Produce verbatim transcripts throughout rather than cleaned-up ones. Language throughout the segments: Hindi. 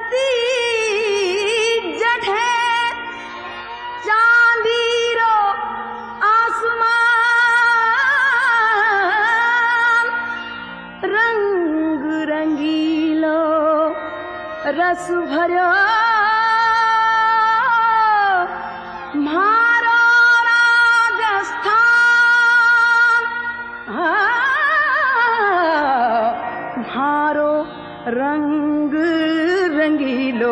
धरती जठे चांदी रो आसमान रंग रंगीलो रस भरो म्हारो राजस्थान म्हारो रंग रंगीलो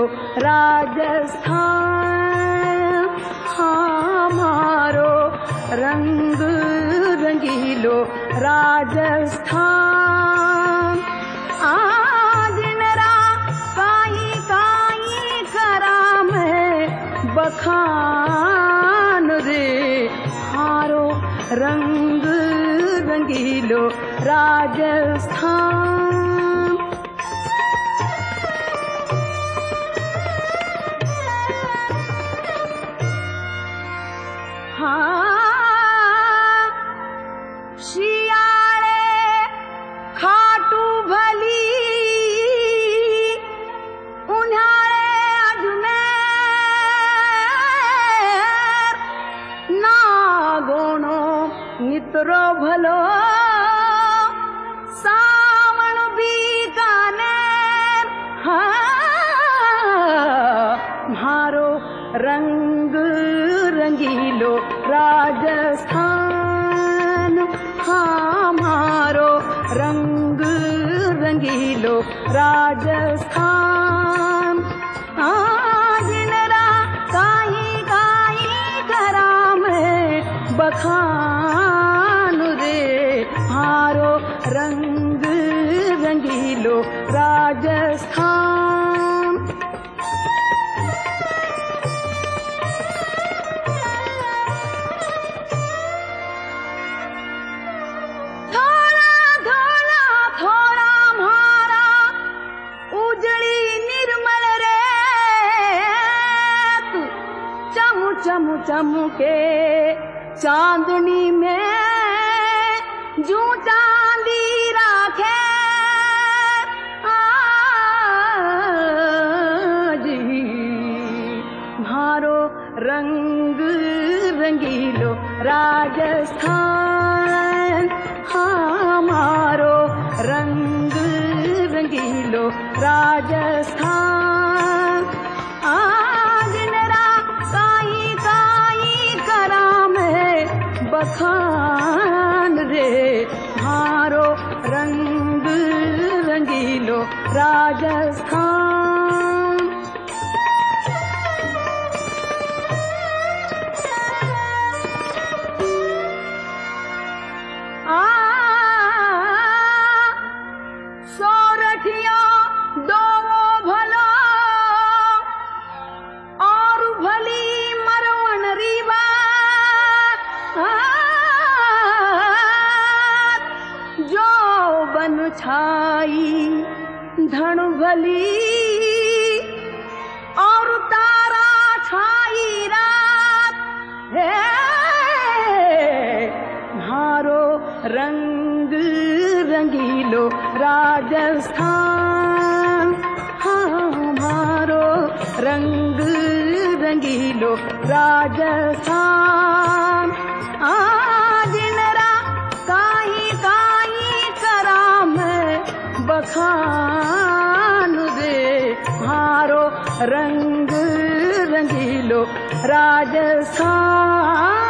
राजस्थान हमारो रंग रंगीलो राजस्थान आज नरा काई काई कराम बखान रे हारो रंग रंगीलो राजस्थान शियाळे खाटू भली उन्हाळे अजमेर नागोणो नित्रो भलो सावण बीकानेर म्हारो रंग रंगीलो राजस्थान हमारो रंग रंगीलो राजस्थान आज नरा काई काई कराम बखान रे हारो रंग रंगीलो राजस्थान चमू चमू के चांदनी में जू चांदी राखे आज म्हारो रंग रंगीलो राजस्थान हमारो रंग रंगीलो राजस्थान आज नरा काई काई कराम बखान रे हारो रंग रंगीलो राजस्थान आ सोरठिया दोवो भलो और भली मरवण रीवा जो बन छाई धन भली और तारा छाई रात है म्हारो रंग रंगीलो राजस्थान हमारो रंग रंगीलो राजस्थान आज नरा काई काई कराम बखान रे हारो रंग रंगीलो राजस्थान